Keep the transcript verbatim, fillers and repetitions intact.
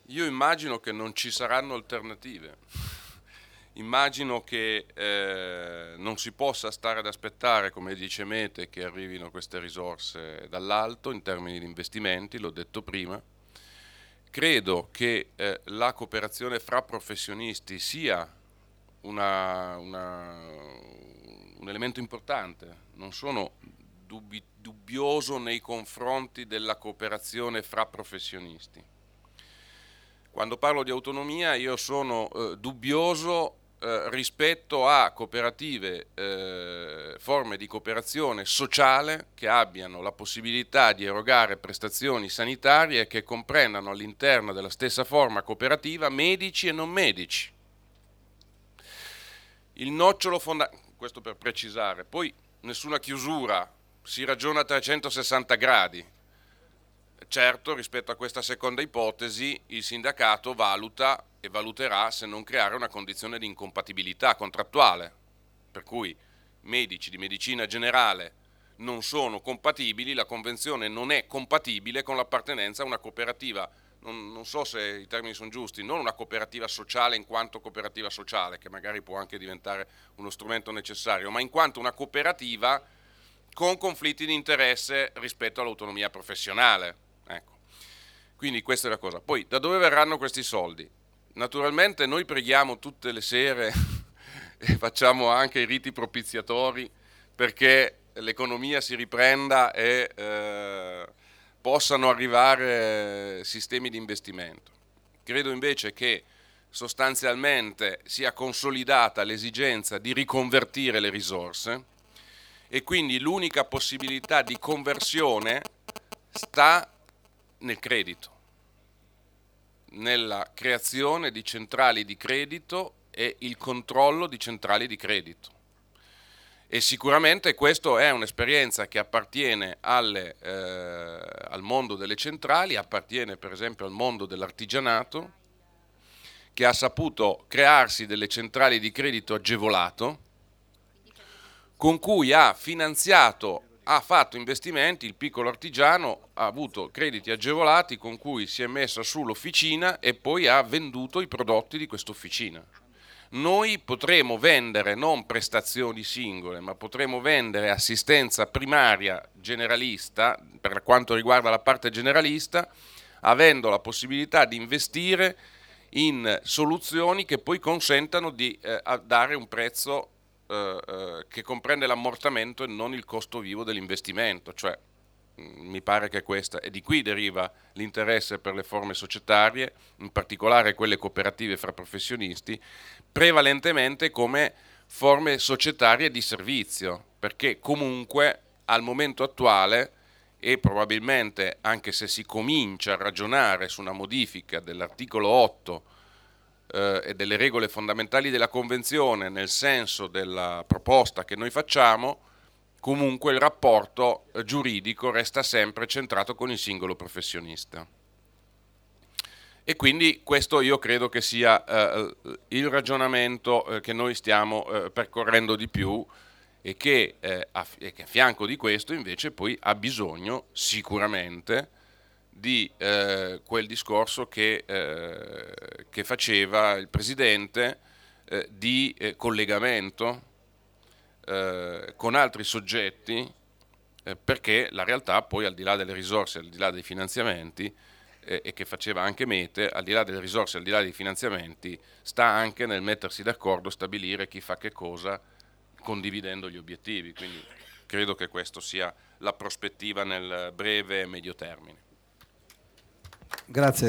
Io immagino che non ci saranno alternative. Immagino che eh, non si possa stare ad aspettare, come dice Mete, che arrivino queste risorse dall'alto in termini di investimenti, l'ho detto prima. Credo che eh, la cooperazione fra professionisti sia una, una, un elemento importante. Non sono dubbi, dubbioso nei confronti della cooperazione fra professionisti. Quando parlo di autonomia io sono eh, dubbioso eh, rispetto a cooperative, eh, forme di cooperazione sociale che abbiano la possibilità di erogare prestazioni sanitarie che comprendano all'interno della stessa forma cooperativa medici e non medici. Il nocciolo fondamentale, questo per precisare, poi nessuna chiusura, si ragiona a trecentosessanta gradi. Certo, rispetto a questa seconda ipotesi, il sindacato valuta e valuterà se non creare una condizione di incompatibilità contrattuale, per cui medici di medicina generale non sono compatibili, la convenzione non è compatibile con l'appartenenza a una cooperativa, non, non so se i termini sono giusti, non una cooperativa sociale in quanto cooperativa sociale, che magari può anche diventare uno strumento necessario, ma in quanto una cooperativa con conflitti di interesse rispetto all'autonomia professionale. Ecco. Quindi questa è la cosa. Poi, da dove verranno questi soldi? Naturalmente noi preghiamo tutte le sere e facciamo anche i riti propiziatori perché l'economia si riprenda e eh, possano arrivare sistemi di investimento. Credo invece che sostanzialmente sia consolidata l'esigenza di riconvertire le risorse e quindi l'unica possibilità di conversione sta nel credito, nella creazione di centrali di credito e il controllo di centrali di credito. E sicuramente questa è un'esperienza che appartiene alle, eh, al mondo delle centrali, appartiene per esempio al mondo dell'artigianato, che ha saputo crearsi delle centrali di credito agevolato, con cui ha finanziato, ha fatto investimenti, il piccolo artigiano ha avuto crediti agevolati con cui si è messa su l'officina e poi ha venduto i prodotti di questa officina. Noi potremo vendere non prestazioni singole, ma potremo vendere assistenza primaria generalista, per quanto riguarda la parte generalista, avendo la possibilità di investire in soluzioni che poi consentano di eh, dare un prezzo eh, eh, che comprende l'ammortamento e non il costo vivo dell'investimento, cioè mi pare che questa, e di qui deriva l'interesse per le forme societarie, in particolare quelle cooperative fra professionisti, prevalentemente come forme societarie di servizio, perché comunque al momento attuale, e probabilmente anche se si comincia a ragionare su una modifica dell'articolo otto eh, e delle regole fondamentali della Convenzione nel senso della proposta che noi facciamo, comunque il rapporto giuridico resta sempre centrato con il singolo professionista. E quindi questo io credo che sia eh, il ragionamento eh, che noi stiamo eh, percorrendo di più e che, eh, a, e che a fianco di questo invece poi ha bisogno sicuramente di eh, quel discorso che, eh, che faceva il Presidente eh, di eh, collegamento eh, con altri soggetti eh, perché la realtà poi al di là delle risorse, al di là dei finanziamenti eh, e che faceva anche Mete, al di là delle risorse, al di là dei finanziamenti, sta anche nel mettersi d'accordo, stabilire chi fa che cosa condividendo gli obiettivi, quindi credo che questa sia la prospettiva nel breve e medio termine. Grazie.